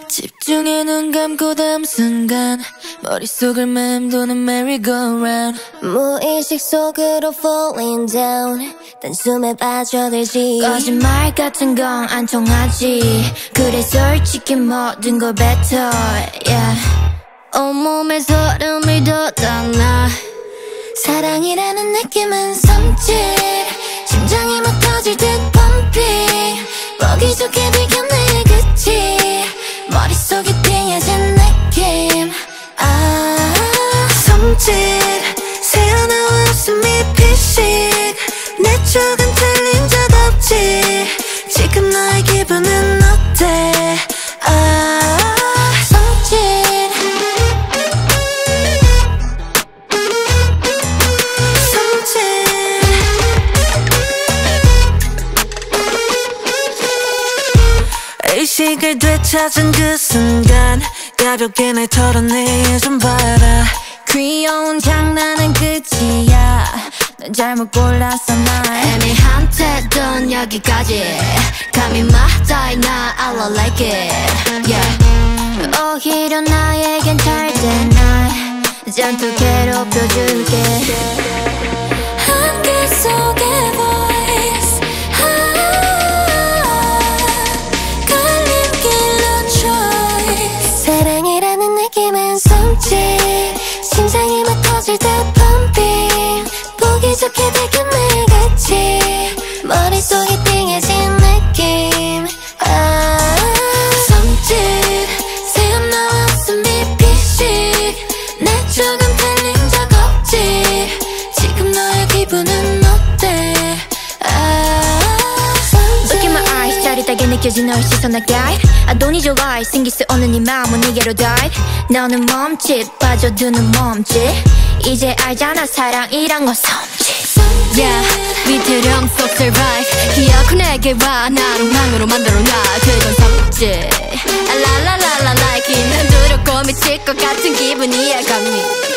집중해 눈 감고 다음 순간 머릿속을 맴도는 merry-go-round 무의식 속으로 falling down 단숨에 빠져들지 거짓말 같은 건 안 통하지 그래 솔직히 모든 걸 뱉어 yeah. 온몸에 소름이 돋아나 사랑이라는 느낌은 섬찟 심장이 막 터질 듯 펌핑 보기 좋게 비켜내 그치 머릿속이 띵해진 느낌 아 섬찟 새어나와 웃음이 피식 내 쪽은 틀린 적 없지 지금 너의 기분은 어때 아 섬찟 섬찟 의식을 되찾은 그 순간 가볍게 날 털어내 좀 봐라 귀여운 장난은 끝이야 넌 잘못 골랐어 날 애매한 태도는 여기까지 감히 맞다이 나 I like it yeah. 오히려 나에겐 잘돼날 잔뜩 괴롭혀줄게 한길 속의 voice 갈림길로 choice 사랑이라는 느낌은 섬찟 심장이 막 터질 듯 펌핑 보기 좋게 들켰네 같이 머릿속이 띵해진 느낌 아 섬찟 새어나와 웃음이 피식 내 쪽은 틀린 적 없지 지금 너의 기분은 어때 아 Look in my eyes 짜릿하게 느껴진 너의 시선의 guide I don't need your lies 생길 수 없는 네 마음은 네게로 dive 너는 멈칫 빠져드는 몸짓 이제 알잖아 사랑이란 건 섬찟 Yeah 위태령 속 survive 기어코 내게 와 나를 망으로 만들어놔 그건 섬찟 라라라라 like 난 두렵고 미칠 것 같은 기분이야 감히